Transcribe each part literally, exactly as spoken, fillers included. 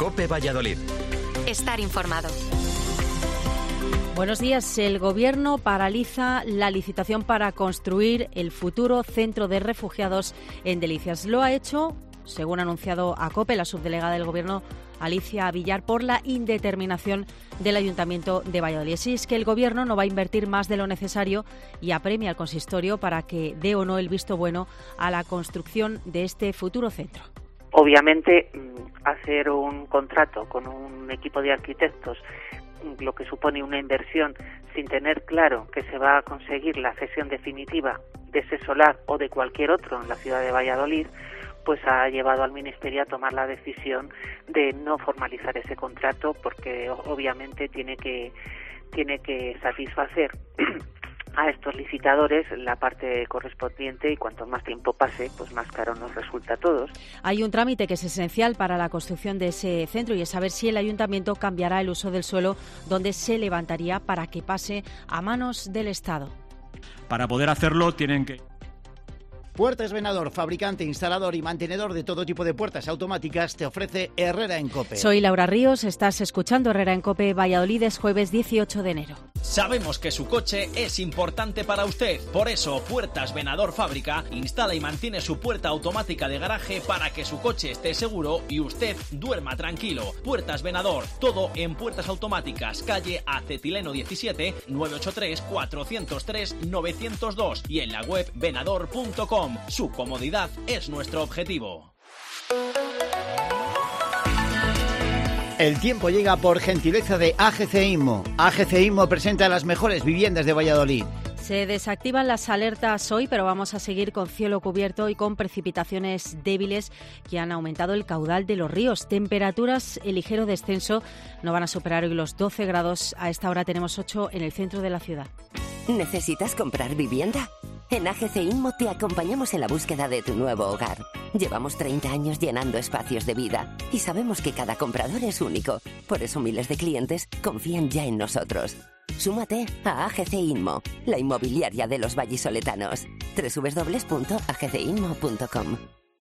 COPE Valladolid. Estar informado. Buenos días. El Gobierno paraliza la licitación para construir el futuro centro de refugiados en Delicias. Lo ha hecho, según ha anunciado a COPE, la subdelegada del Gobierno, Alicia Villar, por la indeterminación del Ayuntamiento de Valladolid. Así es que el Gobierno no va a invertir más de lo necesario y apremia al consistorio para que dé o no el visto bueno a la construcción de este futuro centro. Obviamente, hacer un contrato con un equipo de arquitectos, lo que supone una inversión, sin tener claro que se va a conseguir la cesión definitiva de ese solar o de cualquier otro en la ciudad de Valladolid, pues ha llevado al Ministerio a tomar la decisión de no formalizar ese contrato, porque obviamente tiene que tiene que satisfacer a estos licitadores la parte correspondiente, y cuanto más tiempo pase, pues más caro nos resulta a todos. Hay un trámite que es esencial para la construcción de ese centro y es saber si el Ayuntamiento cambiará el uso del suelo donde se levantaría para que pase a manos del Estado. Para poder hacerlo tienen que... Puertas Venador, fabricante, instalador y mantenedor de todo tipo de puertas automáticas, te ofrece Herrera en COPE. Soy Laura Ríos, estás escuchando Herrera en COPE Valladolid, es jueves dieciocho de enero. Sabemos que su coche es importante para usted, por eso Puertas Venador Fábrica instala y mantiene su puerta automática de garaje para que su coche esté seguro y usted duerma tranquilo. Puertas Venador, todo en puertas automáticas, calle Acetileno diecisiete, nueve ocho tres, cuatro cero tres, nueve cero dos y en la web venador punto com. Su comodidad es nuestro objetivo. El tiempo llega por gentileza de A G C Inmo. A G C Inmo presenta las mejores viviendas de Valladolid. Se desactivan las alertas hoy, pero vamos a seguir con cielo cubierto y con precipitaciones débiles que han aumentado el caudal de los ríos. Temperaturas en ligero descenso, no van a superar hoy los doce grados. A esta hora tenemos ocho en el centro de la ciudad. ¿Necesitas comprar vivienda? En A G C Inmo te acompañamos en la búsqueda de tu nuevo hogar. Llevamos treinta años llenando espacios de vida y sabemos que cada comprador es único. Por eso miles de clientes confían ya en nosotros. Súmate a A G C Inmo, la inmobiliaria de los vallisoletanos. doble u doble u doble u punto a g c inmo punto com.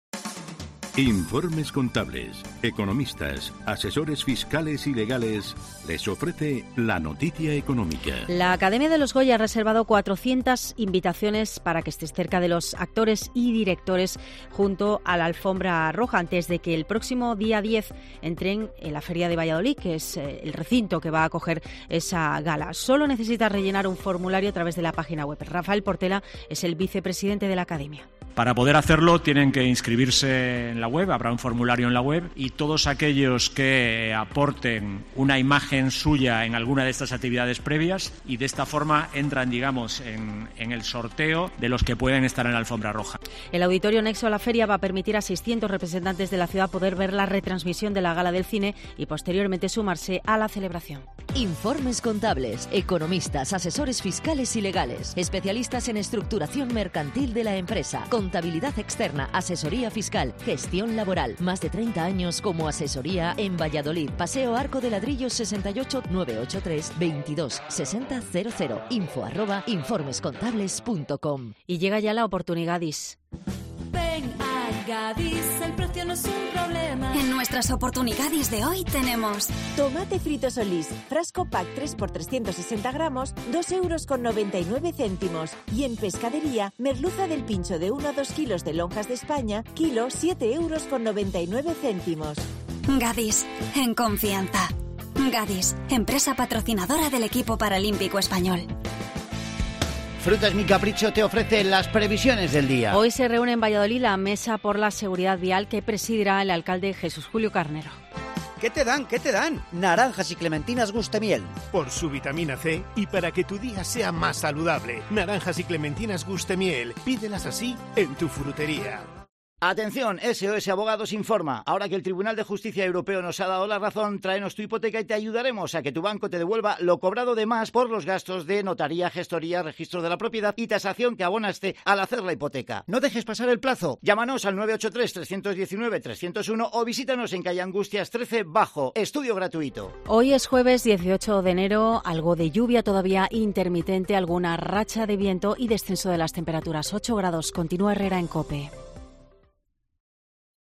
Informes Contables, economistas, asesores fiscales y legales, les ofrece la noticia económica. La Academia de los Goya ha reservado cuatrocientas invitaciones para que estés cerca de los actores y directores junto a la alfombra roja antes de que el próximo día diez entren en la Feria de Valladolid, que es el recinto que va a acoger esa gala. Solo necesitas rellenar un formulario a través de la página web. Rafael Portela es el vicepresidente de la Academia. Para poder hacerlo tienen que inscribirse en la web, habrá un formulario en la web y todos aquellos que aporten una imagen suya en alguna de estas actividades previas y de esta forma entran, digamos, en, en el sorteo de los que pueden estar en la alfombra roja. El auditorio anexo a la feria va a permitir a seiscientos representantes de la ciudad poder ver la retransmisión de la gala del cine y posteriormente sumarse a la celebración. Informes contables, economistas, asesores fiscales y legales, especialistas en estructuración mercantil de la empresa, contabilidad externa, asesoría fiscal, gestión laboral. Más de treinta años como asesoría en Valladolid. Paseo Arco de Ladrillos sesenta y ocho, nueve ocho tres, veintidós sesenta cero cero. Info arroba informescontables punto com. Y llega ya la oportunidadis. Ven a Gadis, el precio no es un problema. En nuestras oportunidades de hoy tenemos tomate frito Solís, frasco pack tres por trescientos sesenta gramos, dos euros con noventa y nueve céntimos. Y en pescadería, merluza del pincho de uno a dos kilos de lonjas de España, kilo siete euros con noventa y nueve céntimos. Gadis, en confianza. Gadis, empresa patrocinadora del equipo paralímpico español. Frutas Mi Capricho te ofrece las previsiones del día. Hoy se reúne en Valladolid la Mesa por la Seguridad Vial que presidirá el alcalde Jesús Julio Carnero. ¿Qué te dan? ¿Qué te dan? Naranjas y clementinas Gustemiel. Por su vitamina C y para que tu día sea más saludable. Naranjas y clementinas Gustemiel. Pídelas así en tu frutería. Atención, S O S Abogados informa. Ahora que el Tribunal de Justicia Europeo nos ha dado la razón, tráenos tu hipoteca y te ayudaremos a que tu banco te devuelva lo cobrado de más por los gastos de notaría, gestoría, registro de la propiedad y tasación que abonaste al hacer la hipoteca. No dejes pasar el plazo. Llámanos al nueve ocho tres, tres uno nueve, tres cero uno o visítanos en calle Angustias trece Bajo. Estudio gratuito. Hoy es jueves dieciocho de enero, algo de lluvia todavía intermitente, alguna racha de viento y descenso de las temperaturas. ocho grados. Continúa Herrera en COPE.